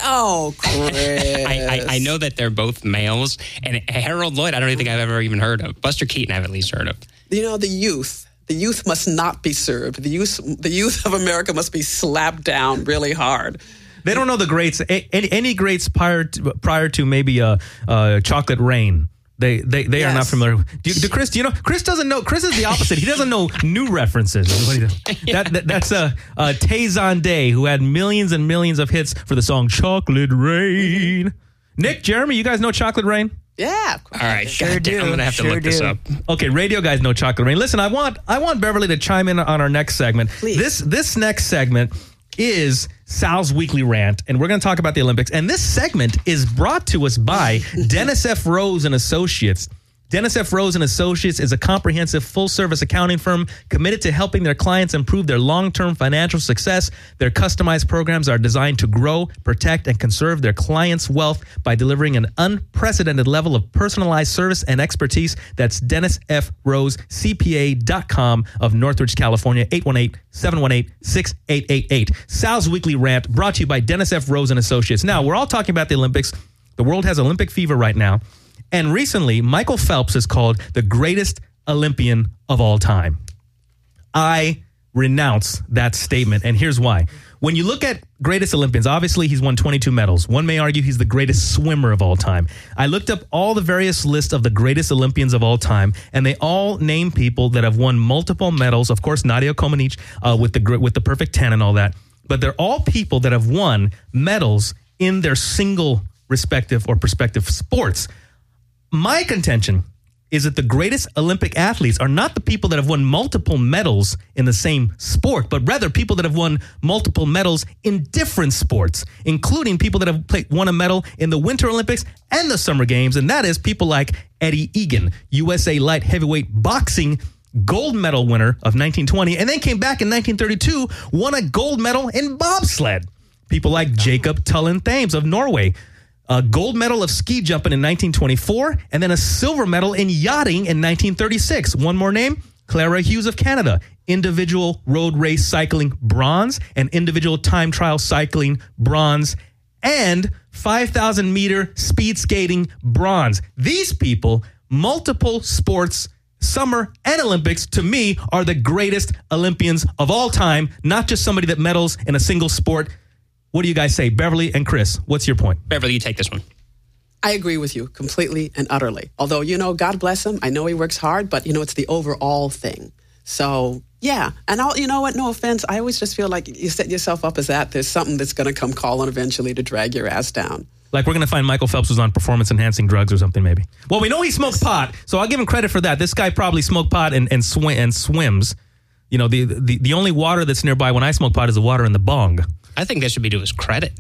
I know that they're both males, and Harold Lloyd, I don't think I've ever even heard of. Buster Keaton, I've at least heard of. The youth. The youth must not be served. The youth of America must be slapped down really hard. They don't know the greats. Any greats prior to maybe Chocolate Rain. They yes. are not familiar. Chris, do you know? Chris doesn't know. Chris is the opposite. He doesn't know new references. That's Tay Zonday, who had millions and millions of hits for the song Chocolate Rain. Nick, Jeremy, you guys know Chocolate Rain? Yeah. All right. Sure do. I'm going to have to look this up. Okay, radio guys know Chocolate Rain. Listen, I want Beverly to chime in on our next segment. Please. This next segment is Sal's Weekly Rant, and we're going to talk about the Olympics. And this segment is brought to us by Dennis F. Rose and Associates. Dennis F. Rose and Associates is a comprehensive full-service accounting firm committed to helping their clients improve their long-term financial success. Their customized programs are designed to grow, protect, and conserve their clients' wealth by delivering an unprecedented level of personalized service and expertise. That's DennisFRoseCPA.com of Northridge, California, 818-718-6888. Sal's Weekly Rant brought to you by Dennis F. Rose and Associates. Now, we're all talking about the Olympics. The world has Olympic fever right now. And recently, Michael Phelps is called the greatest Olympian of all time. I renounce that statement, and here's why. When you look at greatest Olympians, obviously he's won 22 medals. One may argue he's the greatest swimmer of all time. I looked up all the various lists of the greatest Olympians of all time, and they all name people that have won multiple medals. Of course, Nadia Comaneci with the perfect 10 and all that. But they're all people that have won medals in their single respective or prospective sports. My contention is that the greatest Olympic athletes are not the people that have won multiple medals in the same sport, but rather people that have won multiple medals in different sports, including people that have won a medal in the Winter Olympics and the Summer Games, and that is people like Eddie Egan, USA light heavyweight boxing gold medal winner of 1920, and then came back in 1932, won a gold medal in bobsled. People like Jacob Tullen Thames of Norway, a gold medal of ski jumping in 1924, and then a silver medal in yachting in 1936. One more name, Clara Hughes of Canada, individual road race cycling bronze and individual time trial cycling bronze, and 5,000 meter speed skating bronze. These people, multiple sports, summer and Olympics, to me, are the greatest Olympians of all time, not just somebody that medals in a single sport. What do you guys say? Beverly and Chris, what's your point? Beverly, you take this one. I agree with you completely and utterly. Although, God bless him. I know he works hard, but, it's the overall thing. So, yeah. And you know what? No offense. I always just feel like you set yourself up as that. There's something that's going to come calling eventually to drag your ass down. Like we're going to find Michael Phelps was on performance-enhancing drugs or something, maybe. Well, we know he smoked pot, so I'll give him credit for that. This guy probably smoked pot and swims. The only water that's nearby when I smoke pot is the water in the bong. I think that should be to his credit,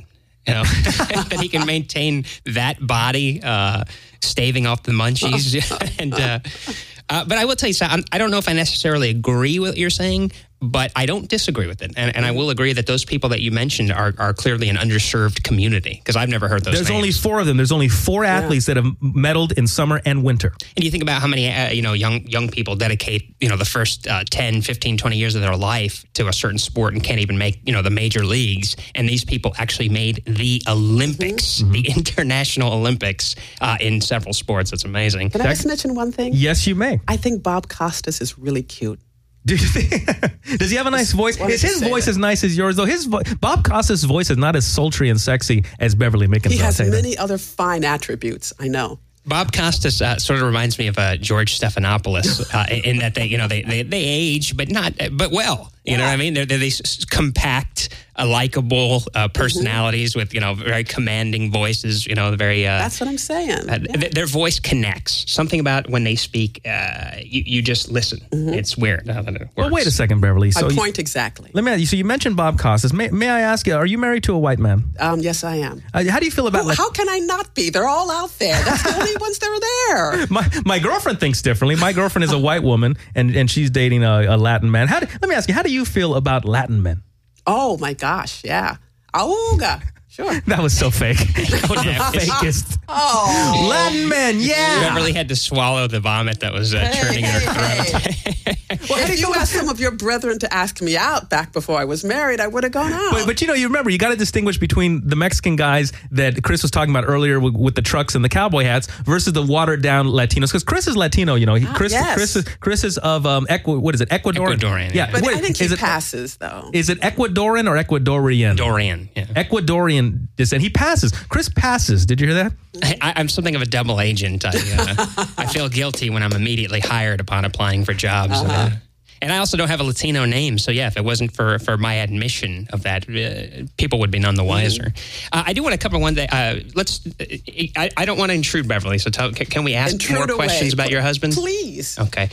that he can maintain that body, staving off the munchies. But I will tell you, I don't know if I necessarily agree with what you're saying, But I don't disagree with it. And I will agree that those people that you mentioned are clearly an underserved community, because I've never heard those There's names. only 4 of them. There's only 4 athletes that have medaled in summer and winter. And you think about how many young people dedicate the first 10, 15, 20 years of their life to a certain sport and can't even make the major leagues. And these people actually made the Olympics, the International Olympics in several sports. It's amazing. Can I just mention one thing? Yes, you may. I think Bob Costas is really cute. Do you think? Does he have a nice voice? Is his voice as nice as yours, though? Bob Costas' voice is not as sultry and sexy as Beverly Mickens. He has many other fine attributes, I know. Bob Costas sort of reminds me of George Stephanopoulos in that they age, but well. You know what I mean? They're these compact, likable personalities with very commanding voices. Very. That's what I'm saying. Their voice connects. Something about when they speak, you just listen. It's weird how that works. Well, wait a second, Beverly. So My point exactly. Let me ask you. So you mentioned Bob Costas. May I ask you? Are you married to a white man? Yes, I am. How do you feel about? How can I not be? They're all out there. That's the only ones that are there. My girlfriend thinks differently. My girlfriend is a white woman, and she's dating a Latin man. Let me ask you. How do you feel about Latin men? Oh my gosh, yeah. Auga. Sure. That was so fake. That was the fakest. Oh. Latin men, yeah. Beverly had to swallow the vomit that was churning in her throat. Well, if you asked some of your brethren to ask me out back before I was married, I would have gone out. But you remember, you got to distinguish between the Mexican guys that Chris was talking about earlier with the trucks and the cowboy hats versus the watered down Latinos. Because Chris is Latino, Chris is of what is it? Ecuadorian. Yeah. But I think he passes, though. Is it Ecuadorian or Ecuadorian? Dorian, yeah. Ecuadorian descent. He passes. Chris passes. Did you hear that? I'm something of a double agent. I feel guilty when I'm immediately hired upon applying for jobs. And I also don't have a Latino name. So, yeah, if it wasn't for my admission of that, people would be none the wiser. I do want to cover one day. I don't want to intrude, Beverly. So can we ask more questions about your husband? Please. Okay.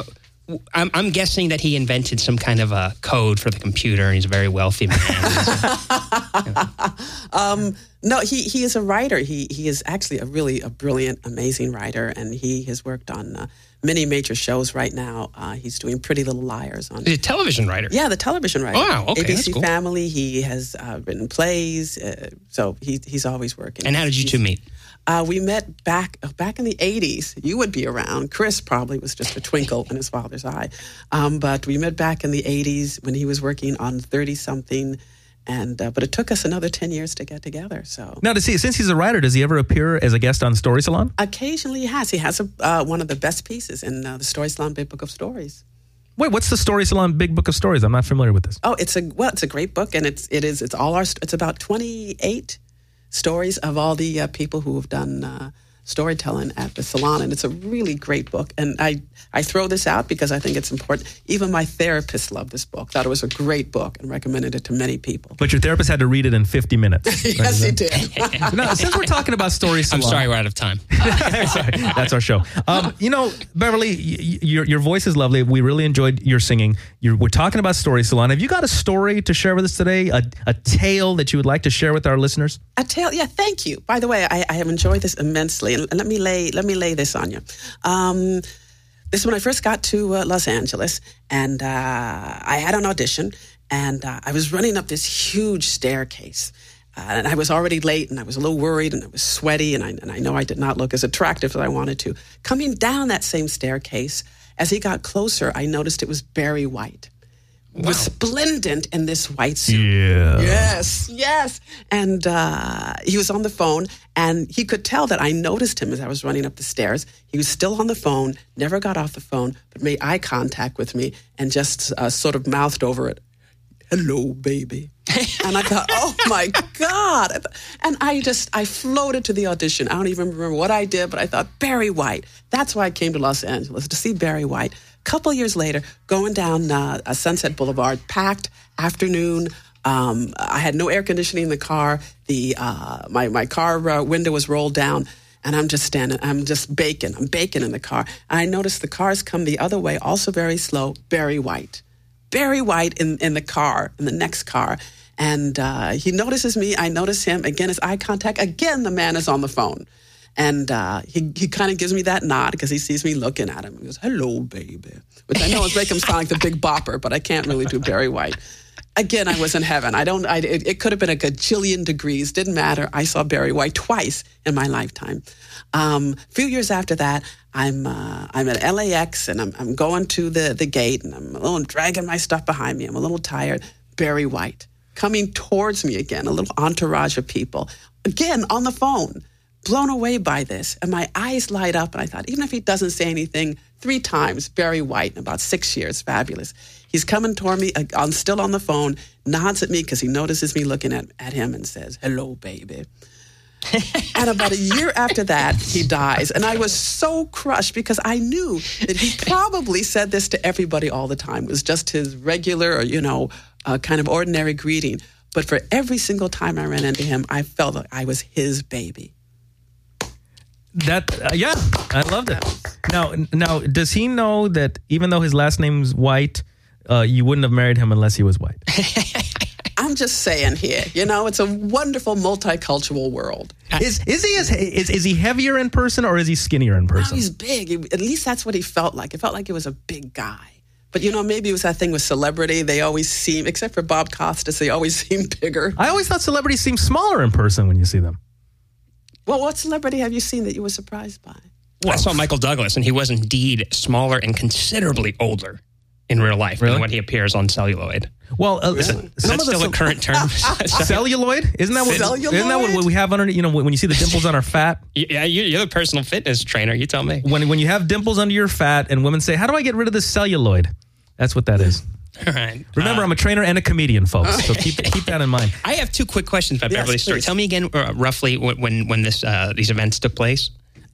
I'm guessing that he invented some kind of a code for the computer, and he's a very wealthy man. No, he is a writer. He is actually a brilliant, amazing writer, and he has worked on many major shows right now. He's doing Pretty Little Liars. He's a television writer? Yeah, the television writer. Oh, wow, okay, ABC that's cool. Family. He has written plays, so he's always working. And how did you two meet? We met back in the 80s. You would be around. Chris probably was just a twinkle in his father's eye. But we met back in the 80s when he was working on 30-something. But it took us another 10 years to get together. So now, since he's a writer, does he ever appear as a guest on Story Salon? Occasionally he has. He has one of the best pieces in the Story Salon Big Book of Stories. Wait, what's the Story Salon Big Book of Stories? I'm not familiar with this. Oh, it's a great book, and it's about 28 stories of all the people who have done storytelling at the salon, and it's a really great book. And I throw this out because I think it's important. Even my therapist loved this book, thought it was a great book, and recommended it to many people. But your therapist had to read it in 50 minutes. Yes, he did. Now, since we're talking about Story Salon... I'm sorry, we're out of time. That's our show. Beverly, your voice is lovely. We really enjoyed your singing. We're talking about Story Salon. Have you got a story to share with us today? A tale that you would like to share with our listeners? A tale? Yeah, thank you. By the way, I have enjoyed this immensely. And let me lay this on you. This is when I first got to Los Angeles, and I had an audition, and I was running up this huge staircase. And I was already late, and I was a little worried, and I was sweaty, and I know I did not look as attractive as I wanted to. Coming down that same staircase, as he got closer, I noticed it was Barry White. Wow. Resplendent in this white suit. Yeah. Yes. And he was on the phone, and he could tell that I noticed him as I was running up the stairs. He was still on the phone, never got off the phone, but made eye contact with me and just sort of mouthed over it, "Hello, baby." And I thought, oh my God. And I floated to the audition. I don't even remember what I did, but I thought, Barry White. That's why I came to Los Angeles, to see Barry White. A couple years later, going down Sunset Boulevard, packed afternoon. I had no air conditioning in the car. My car window was rolled down. And I'm just standing, I'm just baking. I'm baking in the car. And I noticed the cars come the other way, also very slow, Barry White. Barry White in the car, in the next car. And he notices me, I notice him. Again, it's eye contact. Again, the man is on the phone. And he kind of gives me that nod because he sees me looking at him. He goes, "Hello, baby," which I know is making him sound like the Big Bopper, but I can't really do Barry White. Again, I was in heaven. It could have been a gajillion degrees. Didn't matter. I saw Barry White twice in my lifetime. A few years after that, I'm at LAX and I'm going to the gate and I'm dragging my stuff behind me. I'm a little tired. Barry White coming towards me again, a little entourage of people. Again, on the phone. Blown away by this, and my eyes light up, and I thought, even if he doesn't say anything 3 times, Barry White in about 6 years, fabulous. He's coming toward me, I'm still on the phone, nods at me because he notices me looking at him and says, "Hello, baby." And about a year after that, he dies, and I was so crushed because I knew that he probably said this to everybody all the time. It was just his regular, kind of ordinary greeting. But for every single time I ran into him, I felt like I was his baby. I loved it. Now, does he know that even though his last name's White, you wouldn't have married him unless he was white? I'm just saying here, it's a wonderful multicultural world. Is he heavier in person or is he skinnier in person? No, he's big. At least that's what he felt like. It felt like he was a big guy. But, maybe it was that thing with celebrity. They always seem, except for Bob Costas, they always seem bigger. I always thought celebrities seem smaller in person when you see them. Well, what celebrity have you seen that you were surprised by? Well, I saw Michael Douglas, and he was indeed smaller and considerably older in real life than when he appears on celluloid. Well, is that still a current term? Celluloid? Isn't that what we have under? When you see the dimples on our fat? Yeah, you're the personal fitness trainer. You tell me. When you have dimples under your fat, and women say, "How do I get rid of this celluloid?" That's what that is. All right. Remember, I'm a trainer and a comedian, folks. So keep that in mind. I have 2 quick questions about Beverly's story. Tell me again, roughly, when these events took place.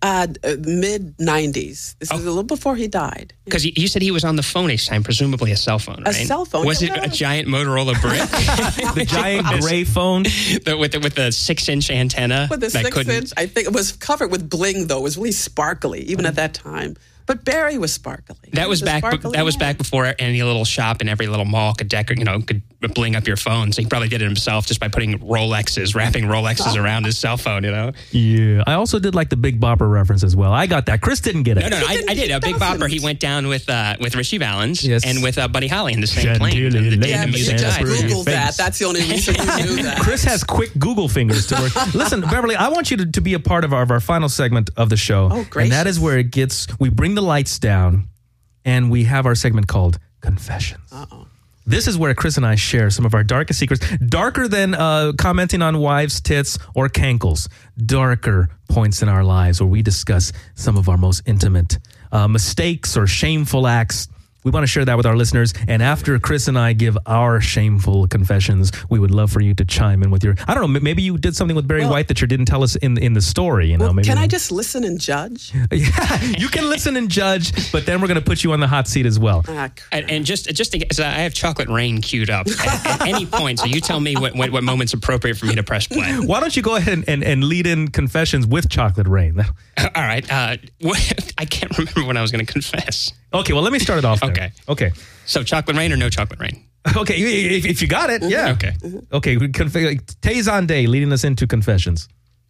Mid-90s. This is a little before he died. Because you said he was on the phone each time, presumably a cell phone, right? A cell phone. Was it a giant Motorola brick? The giant gray phone? with the 6-inch antenna? With the 6-inch. I think it was covered with bling, though. It was really sparkly, even at that time. But Barry was sparkly. That was back before any little shop in every little mall could bling up your phone. So he probably did it himself just by wrapping Rolexes around his cell phone. Yeah, I also did like the Big Bopper reference as well. I got that. Chris didn't get it. No, I did. Big Bopper. He went down with Richie Valens and with Buddy Holly in the same plane. Yeah, but you just Googled that. That's the only reason you knew that. Chris has quick Google fingers to work. Listen, Beverly, I want you to be a part of our final segment of the show. Oh, great. And that is where we bring the lights down and we have our segment called Confessions. Uh-oh. This is where Chris and I share some of our darkest secrets, darker than commenting on wives' tits or cankles, darker points in our lives where we discuss some of our most intimate mistakes or shameful acts. We want to share that with our listeners. And after Chris and I give our shameful confessions, we would love for you to chime in with your, I don't know, maybe you did something with Barry White that you didn't tell us in the story. Maybe can I just listen and judge? Yeah, you can listen and judge, but then we're going to put you on the hot seat as well. And just I have Chocolate Rain queued up at any point, so you tell me what moment's appropriate for me to press play. Why don't you go ahead and lead in confessions with Chocolate Rain? All right. I can't remember when I was going to confess. Okay, well, let me start it off there. Okay. So Chocolate Rain or no Chocolate Rain? Okay, if you got it, yeah. Okay. Okay, Tay Zonday leading us into confessions.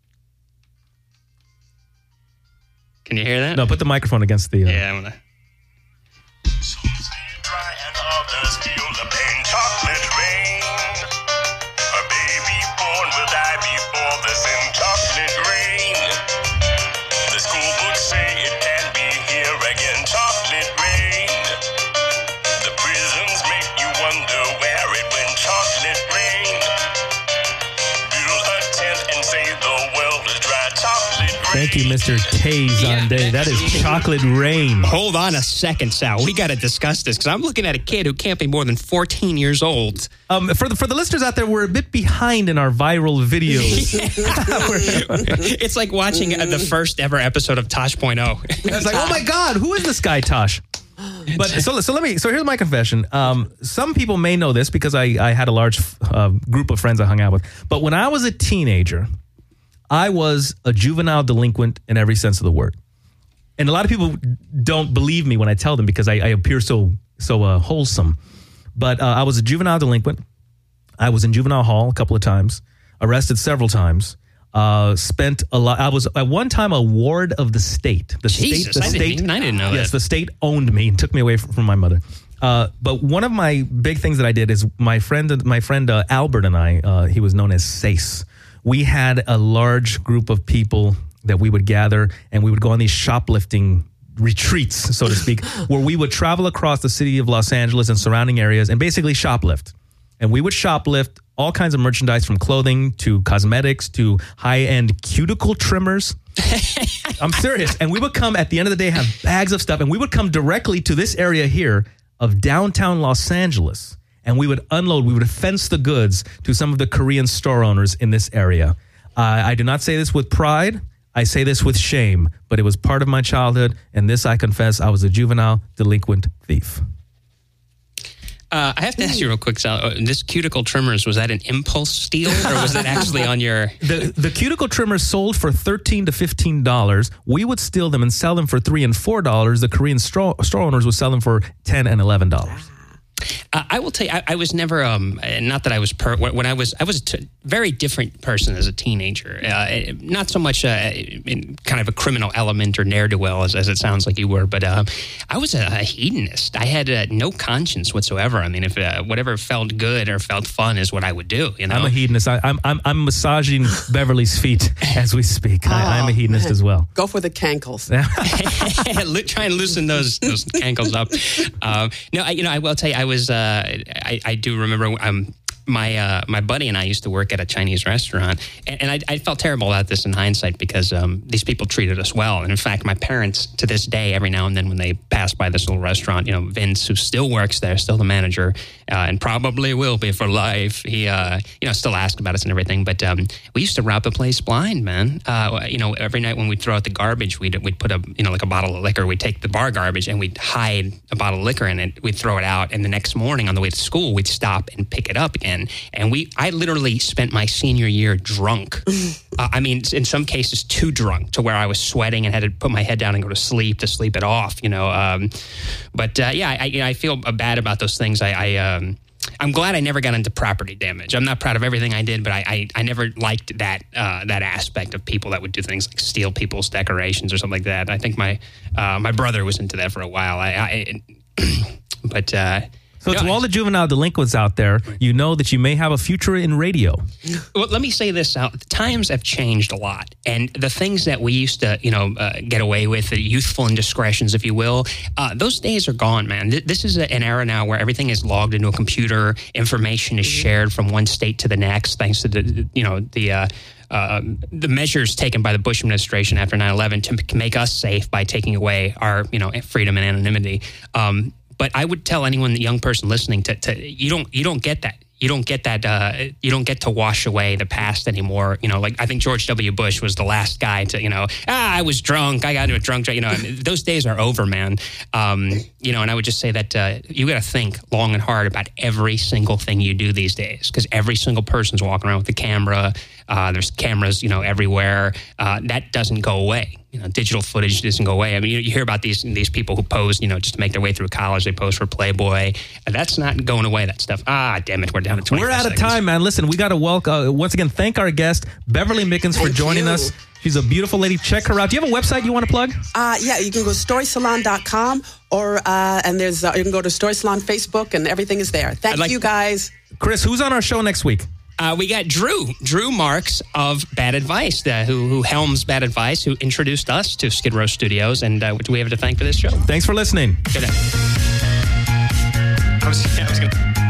Can you hear that? No, put the microphone against the... Yeah, I'm going to... Some say dry and others feel the pain. Chocolate Rain. A baby born will die before the sin. Chocolate Rain. The school books say it can't be here again. Chocolate Rain. The prisons make you wonder where it went. Chocolate Rain. Build a tent and say the world is dry. Chocolate Rain. Thank you, Mr. Tay Zonday. That is Chocolate Rain. Hold on a second, Sal. We got to discuss this because I'm looking at a kid who can't be more than 14 years old. For the listeners out there, we're a bit behind in our viral videos. It's like watching the first ever episode of Tosh.0. It's like, oh my God, who is this guy, Tosh? But so here's my confession. Some people may know this because I had a large group of friends I hung out with. But when I was a teenager, I was a juvenile delinquent in every sense of the word. And a lot of people don't believe me when I tell them because I appear so wholesome. But I was a juvenile delinquent. I was in juvenile hall a couple of times, arrested several times. Spent a lot. I was at one time a ward of the state. Jesus, I didn't know that. Yes, the state owned me and took me away from my mother. But one of my big things that I did is my friend Albert and I, he was known as SACE. We had a large group of people that we would gather, and we would go on these shoplifting retreats, so to speak, where we would travel across the city of Los Angeles and surrounding areas and basically shoplift. And we would shoplift all kinds of merchandise, from clothing to cosmetics to high-end cuticle trimmers. I'm serious. And we would come at the end of the day, have bags of stuff, and we would come directly to this area here of downtown Los Angeles, and we would unload, we would fence the goods to some of the Korean store owners in this area. I do not say this with pride. I say this with shame, but it was part of my childhood, and this, I confess, I was a juvenile delinquent thief. I have to ask you real quick, Sal, this cuticle trimmers, was that an impulse steal, or was that actually on your... The cuticle trimmers sold for $13 to $15. We would steal them and sell them for $3 and $4. The Korean store owners would sell them for $10 and $11. I will tell you, I was never, not that I was, when I was a very different person as a teenager. Not so much in kind of a criminal element or ne'er-do-well, as it sounds like you were, but I was a hedonist. I had no conscience whatsoever. I mean, if whatever felt good or felt fun is what I would do, you know? I'm a hedonist. I'm massaging Beverly's feet as we speak. I'm a hedonist as well. Go for the cankles. Try and loosen those cankles up. I will tell you, I do remember my buddy and I used to work at a Chinese restaurant, and I felt terrible about this in hindsight because these people treated us well. And in fact, my parents, to this day, every now and then when they pass by this little restaurant, Vince, who still works there, still the manager, and probably will be for life, he still asks about us and everything. But we used to rob the place blind, man. Every night when we'd throw out the garbage, we'd put a bottle of liquor. We'd take the bar garbage and we'd hide a bottle of liquor in it. We'd throw it out, and the next morning on the way to school, we'd stop and pick it up again. And I literally spent my senior year drunk. In some cases too drunk, to where I was sweating and had to put my head down and go to sleep it off, I feel bad about those things. I'm glad I never got into property damage. I'm not proud of everything I did, but I never liked that aspect of people that would do things like steal people's decorations or something like that. I think my brother was into that for a while. So to all the juvenile delinquents out there, you know that you may have a future in radio. Well, let me say this. Times have changed a lot. And the things that we used to, get away with, the youthful indiscretions, if you will, those days are gone, man. This is an era now where everything is logged into a computer. Information is shared from one state to the next, thanks to the measures taken by the Bush administration after 9/11 to make us safe by taking away our, freedom and anonymity. But I would tell anyone, the young person listening, to you don't get that. You don't get that. You don't get to wash away the past anymore. I think George W. Bush was the last guy to, I was drunk. I got into a drunk. Those days are over, man. And I would just say that you got to think long and hard about every single thing you do these days, because every single person's walking around with a camera. There's cameras, everywhere. That doesn't go away. Digital footage doesn't go away. I mean, you hear about these people who pose, just to make their way through college. They pose for Playboy. That's not going away, that stuff. Damn it, we're down to 25 We're out of time, man. Listen, we got to once again, thank our guest, Beverly Mickens, for joining us. She's a beautiful lady. Check her out. Do you have a website you want to plug? Yeah, you can go to storysalon.com and there's you can go to Story Salon Facebook, and everything is there. Thank you, guys. Chris, who's on our show next week? We got Drew Marks of Bad Advice, who helms Bad Advice, who introduced us to Skid Row Studios, and we have to thank for this show. Thanks for listening. Good night. I was gonna...